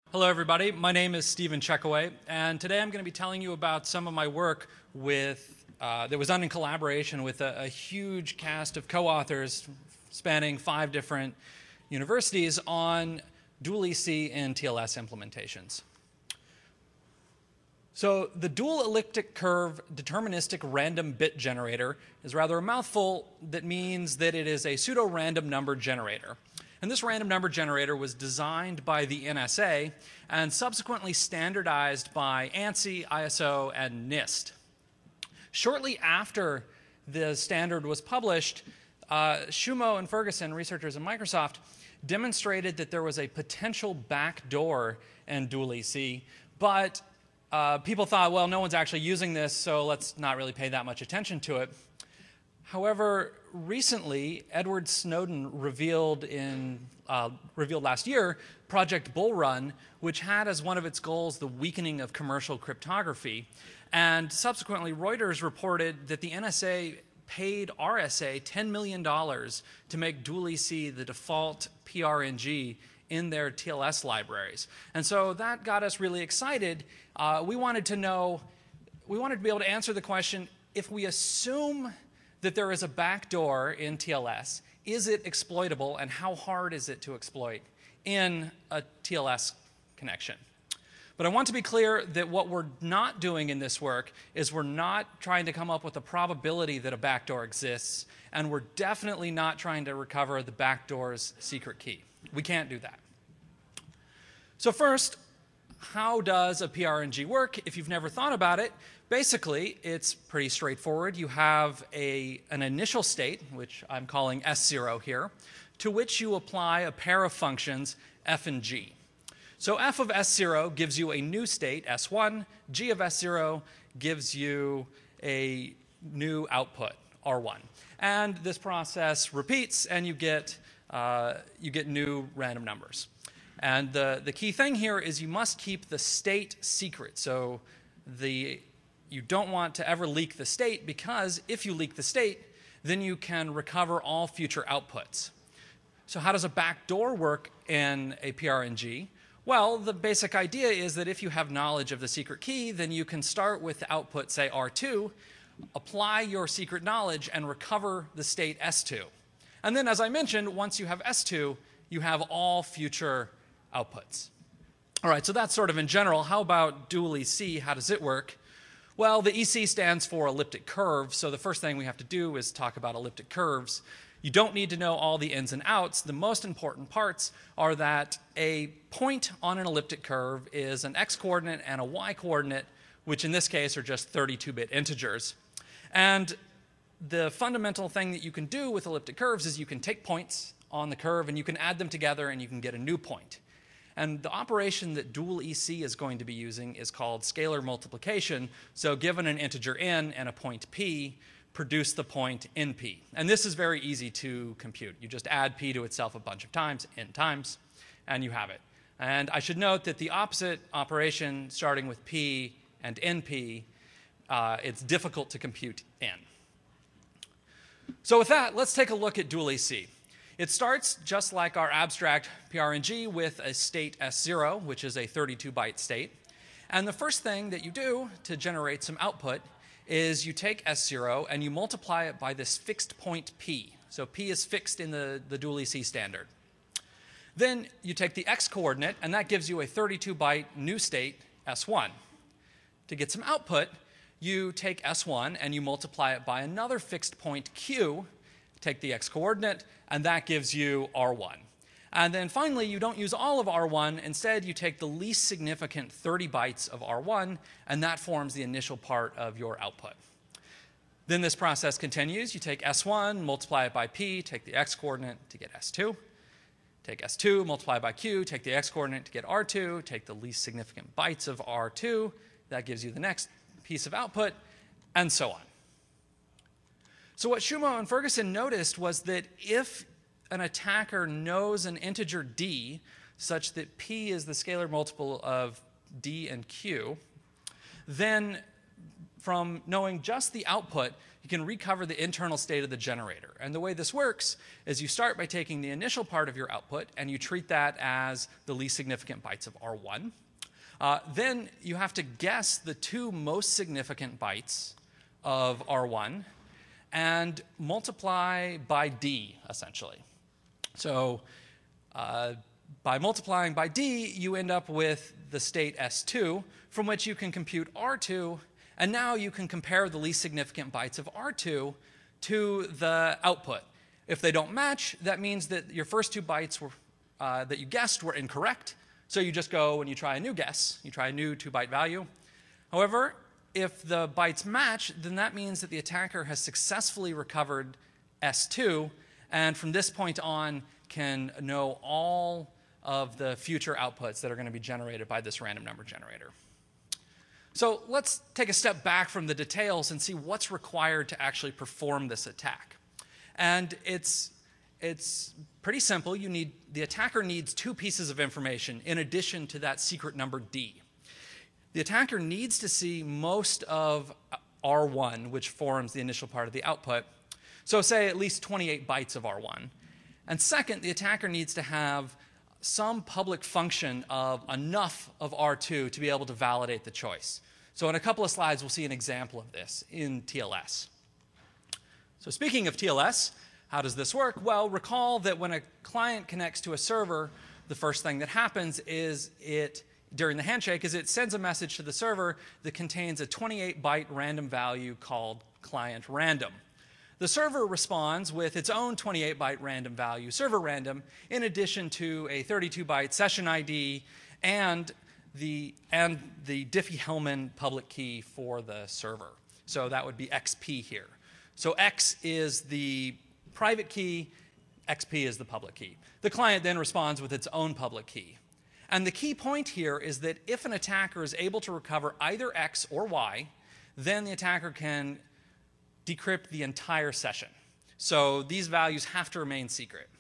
Hello, everybody. My name is Stephen Checkaway, and today I'm going to be telling you about some of my work that was done in collaboration with a huge cast of co-authors spanning 5 different universities on dual EC and TLS implementations. So the dual elliptic curve deterministic random bit generator is rather a mouthful that means that it is a pseudo-random number generator. And this random number generator was designed by the NSA and subsequently standardized by ANSI, ISO, and NIST. Shortly after the standard was published, Shumo and Ferguson, researchers at Microsoft, demonstrated that there was a potential backdoor in dual EC, but people thought, well, no one's actually using this, so let's not really pay that much attention to it. However, recently, Edward Snowden revealed last year Project Bull Run, which had as one of its goals the weakening of commercial cryptography. And subsequently, Reuters reported that the NSA paid RSA $10 million to make dual EC the default PRNG in their TLS libraries. And so that got us really excited. We wanted to be able to answer the question, if we assume that there is a backdoor in TLS, is it exploitable, and how hard is it to exploit in a TLS connection? But I want to be clear that what we're not doing in this work is we're not trying to come up with a probability that a backdoor exists, and we're definitely not trying to recover the backdoor's secret key. We can't do that. So first, how does a PRNG work? If you've never thought about it, basically, it's pretty straightforward. You have an initial state, which I'm calling S0 here, to which you apply a pair of functions, f and g. So f of S0 gives you a new state, S1. G of S0 gives you a new output, R1. And this process repeats, and you get new random numbers. And the key thing here is you must keep the state secret. So you don't want to ever leak the state, because if you leak the state, then you can recover all future outputs. So how does a backdoor work in a PRNG? Well, the basic idea is that if you have knowledge of the secret key, then you can start with the output, say R2, apply your secret knowledge, and recover the state S2. And then, as I mentioned, once you have S2, you have all future outputs. All right, so that's sort of in general. How about dual EC? How does it work? Well, the EC stands for elliptic curve, so the first thing we have to do is talk about elliptic curves. You don't need to know all the ins and outs. The most important parts are that a point on an elliptic curve is an x-coordinate and a y-coordinate, which in this case are just 32-bit integers. And the fundamental thing that you can do with elliptic curves is you can take points on the curve and you can add them together and you can get a new point. And the operation that dual EC is going to be using is called scalar multiplication. So given an integer n and a point p, produce the point np. And this is very easy to compute. You just add p to itself a bunch of times, n times, and you have it. And I should note that the opposite operation, starting with p and np, it's difficult to compute n. So with that, let's take a look at dual EC. It starts just like our abstract PRNG with a state S0, which is a 32-byte state. And the first thing that you do to generate some output is you take S0 and you multiply it by this fixed point P. So P is fixed in the dual EC standard. Then you take the x-coordinate, and that gives you a 32-byte new state, S1. To get some output, you take S1 and you multiply it by another fixed point Q, take the x-coordinate, and that gives you R1. And then finally, you don't use all of R1. Instead, you take the least significant 30 bytes of R1, and that forms the initial part of your output. Then this process continues. You take S1, multiply it by P, take the x-coordinate to get S2. Take S2, multiply by Q, take the x-coordinate to get R2, take the least significant bytes of R2. That gives you the next piece of output, and so on. So what Shumo and Ferguson noticed was that if an attacker knows an integer d such that p is the scalar multiple of d and q, then from knowing just the output, you can recover the internal state of the generator. And the way this works is you start by taking the initial part of your output and you treat that as the least significant bytes of R1. Then you have to guess the two most significant bytes of R1 and multiply by D, essentially. So by multiplying by D, you end up with the state S2, from which you can compute R2, and now you can compare the least significant bytes of R2 to the output. If they don't match, that means that your first two bytes that you guessed were incorrect, so you just go and you try a new guess. You try a new 2-byte value. However, if the bytes match, then that means that the attacker has successfully recovered S2, and from this point on can know all of the future outputs that are going to be generated by this random number generator. So let's take a step back from the details and see what's required to actually perform this attack. And it's pretty simple. The attacker needs two pieces of information in addition to that secret number D. The attacker needs to see most of R1, which forms the initial part of the output. So say at least 28 bytes of R1. And second, the attacker needs to have some public function of enough of R2 to be able to validate the choice. So in a couple of slides, we'll see an example of this in TLS. So speaking of TLS, how does this work? Well, recall that when a client connects to a server, the first thing that happens is during the handshake is it sends a message to the server that contains a 28-byte random value called client random. The server responds with its own 28-byte random value, server random, in addition to a 32-byte session ID and the Diffie-Hellman public key for the server. So that would be XP here. So X is the private key, XP is the public key. The client then responds with its own public key. And the key point here is that if an attacker is able to recover either X or Y, then the attacker can decrypt the entire session. So these values have to remain secret.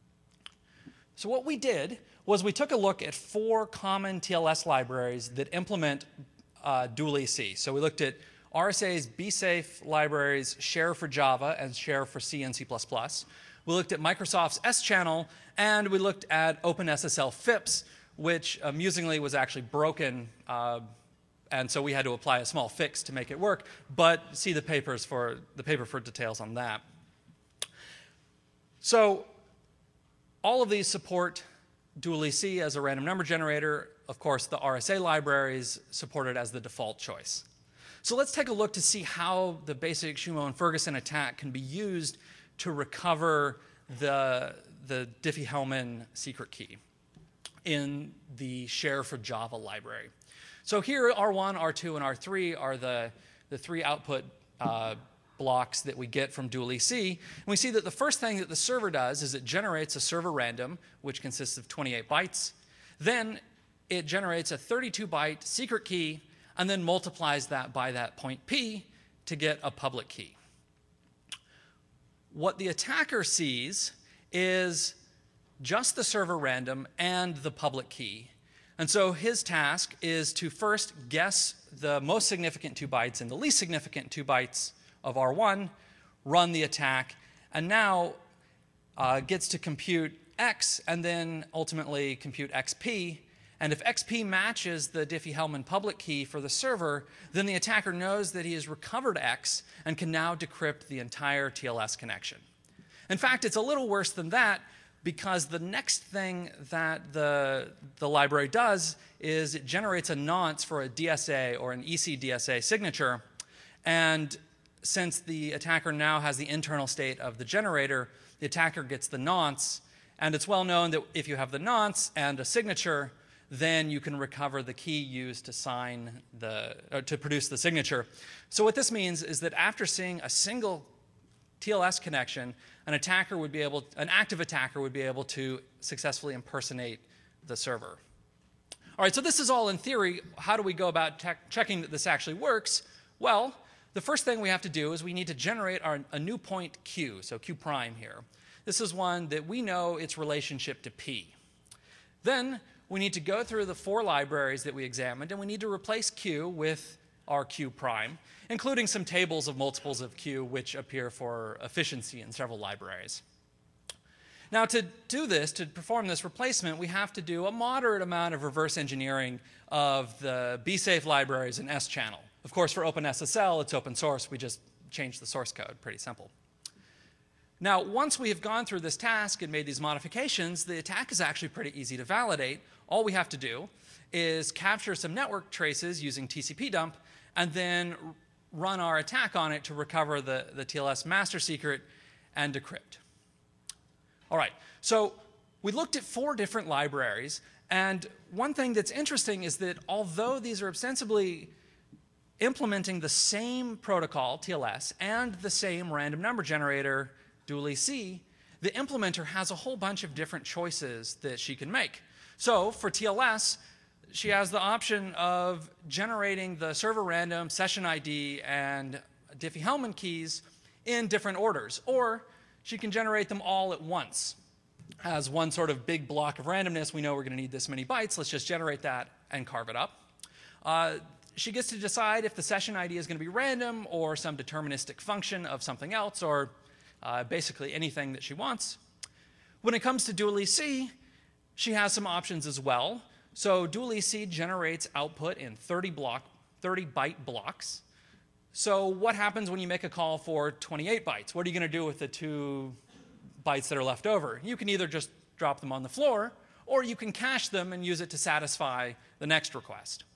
So what we did was we took a look at 4 common TLS libraries that implement dual EC. So we looked at RSA's BSafe libraries, Share for Java and Share for C and C++. We looked at Microsoft's S-Channel, and we looked at OpenSSL FIPS, which amusingly was actually broken, and so we had to apply a small fix to make it work, but see the paper for details on that. So all of these support dual EC as a random number generator. Of course, the RSA libraries support it as the default choice. So let's take a look to see how the basic Shumo and Ferguson attack can be used to recover the Diffie-Hellman secret key in the Share for Java library. So here, R1, R2, and R3 are the 3 output blocks that we get from dual EC. And we see that the first thing that the server does is it generates a server random, which consists of 28 bytes. Then it generates a 32-byte secret key, and then multiplies that by that point P to get a public key. What the attacker sees is just the server random and the public key. And so his task is to first guess the most significant 2 bytes and the least significant 2 bytes of R1, run the attack, and now gets to compute X and then ultimately compute XP. And if XP matches the Diffie-Hellman public key for the server, then the attacker knows that he has recovered X and can now decrypt the entire TLS connection. In fact, it's a little worse than that, because the next thing that the library does is it generates a nonce for a DSA or an EC-DSA signature. And since the attacker now has the internal state of the generator, the attacker gets the nonce. And it's well known that if you have the nonce and a signature, then you can recover the key used to to produce the signature. So what this means is that after seeing a single TLS connection, an active attacker would be able to successfully impersonate the server. All right, so this is all in theory. How do we go about checking that this actually works? Well, the first thing we have to do is we need to generate a new point Q, so Q prime here. This is one that we know its relationship to P. Then we need to go through the 4 libraries that we examined, and we need to replace Q with RQ prime, including some tables of multiples of Q which appear for efficiency in several libraries. Now, to do this, to perform this replacement, we have to do a moderate amount of reverse engineering of the BSafe libraries in S-channel. Of course, for OpenSSL, it's open source. We just change the source code. Pretty simple. Now, once we have gone through this task and made these modifications, the attack is actually pretty easy to validate. All we have to do is capture some network traces using TCP dump and then run our attack on it to recover the TLS master secret and decrypt. All right, so we looked at 4 different libraries, and one thing that's interesting is that although these are ostensibly implementing the same protocol, TLS, and the same random number generator, DualEC, the implementer has a whole bunch of different choices that she can make. So for TLS, she has the option of generating the server random, session ID, and Diffie-Hellman keys in different orders, or she can generate them all at once as one sort of big block of randomness. We know we're going to need this many bytes. Let's just generate that and carve it up. She gets to decide if the session ID is going to be random or some deterministic function of something else, or basically anything that she wants. When it comes to DualEC, she has some options as well. So DualEC generates output in 30-byte blocks. So what happens when you make a call for 28 bytes? What are you going to do with the 2 bytes that are left over? You can either just drop them on the floor, or you can cache them and use it to satisfy the next request.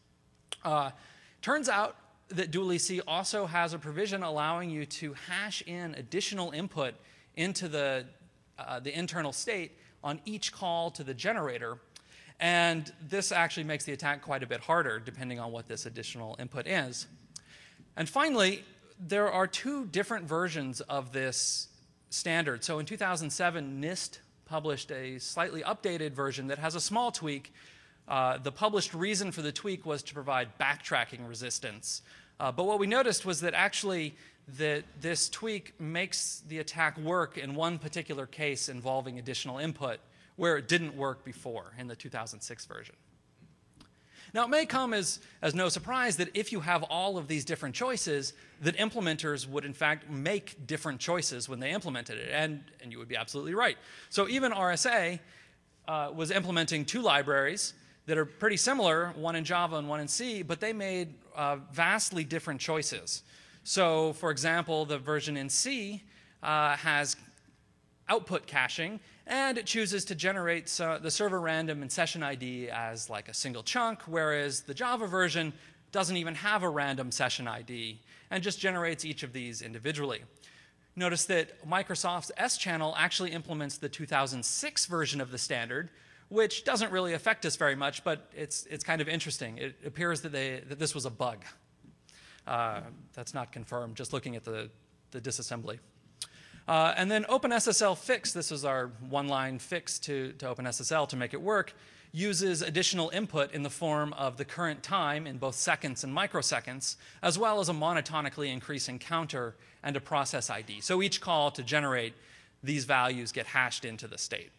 Turns out that DualEC also has a provision allowing you to hash in additional input into the internal state on each call to the generator. And this actually makes the attack quite a bit harder, depending on what this additional input is. And finally, there are 2 different versions of this standard. So in 2007, NIST published a slightly updated version that has a small tweak. The published reason for the tweak was to provide backtracking resistance. But what we noticed was that actually this tweak makes the attack work in one particular case involving additional input, where it didn't work before in the 2006 version. Now, it may come as no surprise that if you have all of these different choices, that implementers would in fact make different choices when they implemented it, and you would be absolutely right. So even RSA was implementing 2 libraries that are pretty similar, one in Java and one in C, but they made vastly different choices. So for example, the version in C has output caching, and it chooses to generate the server random and session ID as like a single chunk, whereas the Java version doesn't even have a random session ID and just generates each of these individually. Notice that Microsoft's S-channel actually implements the 2006 version of the standard, which doesn't really affect us very much, but it's kind of interesting. It appears that this was a bug. That's not confirmed, just looking at the disassembly. And then OpenSSL fix, this is our one-line fix to OpenSSL to make it work, uses additional input in the form of the current time in both seconds and microseconds, as well as a monotonically increasing counter and a process ID. So each call to generate these values get hashed into the state.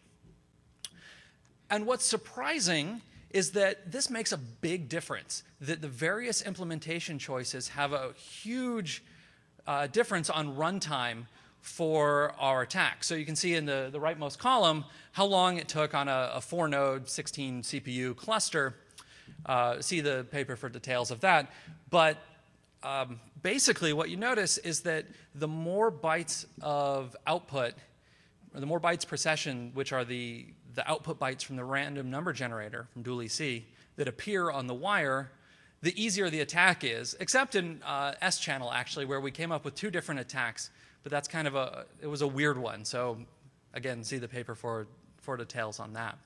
And what's surprising is that this makes a big difference, that the various implementation choices have a huge difference on runtime for our attack. So you can see in the rightmost column how long it took on a 4-node, 16 CPU cluster. See the paper for details of that. But basically what you notice is that the more bytes of output, or the more bytes per session, which are the output bytes from the random number generator from DualEC that appear on the wire, the easier the attack is, except in S-channel actually, where we came up with 2 different attacks. But that's kind of it was a weird one. So again, see the paper for details on that.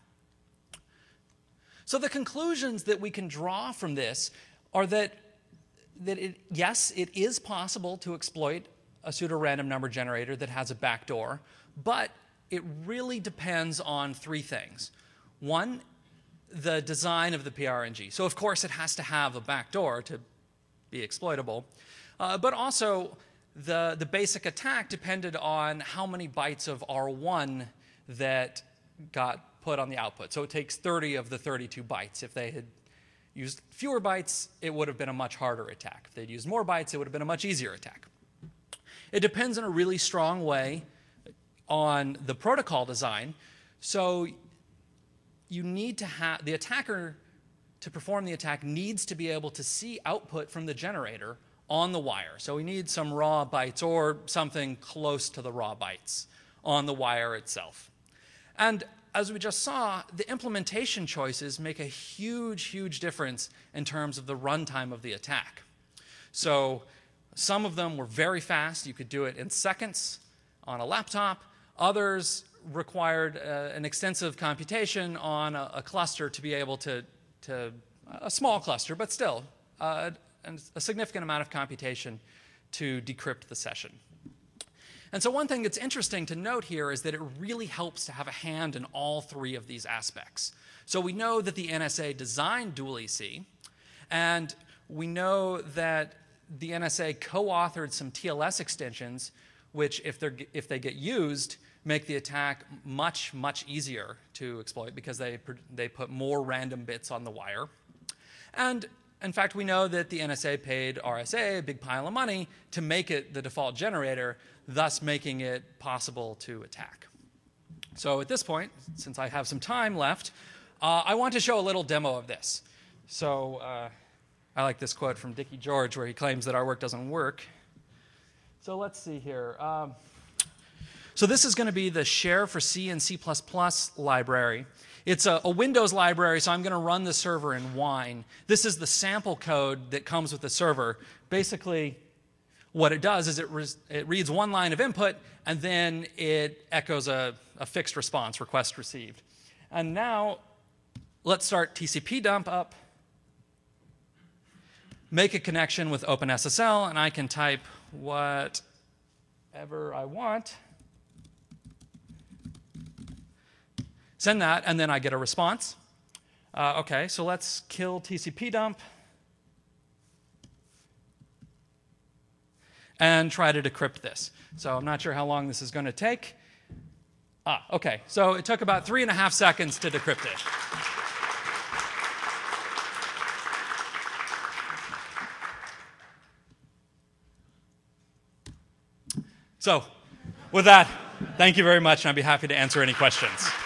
So the conclusions that we can draw from this are that yes, it is possible to exploit a pseudo-random number generator that has a backdoor, but it really depends on 3 things. One, the design of the PRNG. So of course it has to have a backdoor to be exploitable, but also the basic attack depended on how many bytes of R1 that got put on the output. So it takes 30 of the 32 bytes. If they had used fewer bytes, it would have been a much harder attack. If they'd used more bytes, it would have been a much easier attack. It depends in a really strong way on the protocol design. So you need to have, the attacker, to perform the attack, needs to be able to see output from the generator on the wire. So we need some raw bytes or something close to the raw bytes on the wire itself. And as we just saw, the implementation choices make a huge, huge difference in terms of the runtime of the attack. So some of them were very fast. You could do it in seconds on a laptop. Others required an extensive computation on a cluster to be able to a small cluster, but still a significant amount of computation to decrypt the session. And so one thing that's interesting to note here is that it really helps to have a hand in all three of these aspects. So we know that the NSA designed DualEC, and we know that the NSA co-authored some TLS extensions, which, if they get used, make the attack much, much easier to exploit because they put more random bits on the wire. And in fact, we know that the NSA paid RSA a big pile of money to make it the default generator, thus making it possible to attack. So at this point, since I have some time left, I want to show a little demo of this. So I like this quote from Dickie George where he claims that our work doesn't work. So let's see here. So this is going to be the Share for C and C++ library. It's a Windows library, so I'm going to run the server in Wine. This is the sample code that comes with the server. Basically, what it does is it reads one line of input, and then it echoes a fixed response, request received. And now, let's start TCP dump up, make a connection with OpenSSL, and I can type whatever I want. Send that, and then I get a response. OK, so let's kill TCP dump and try to decrypt this. So I'm not sure how long this is going to take. OK, so it took about 3.5 seconds to decrypt it. So with that, thank you very much, and I'd be happy to answer any questions.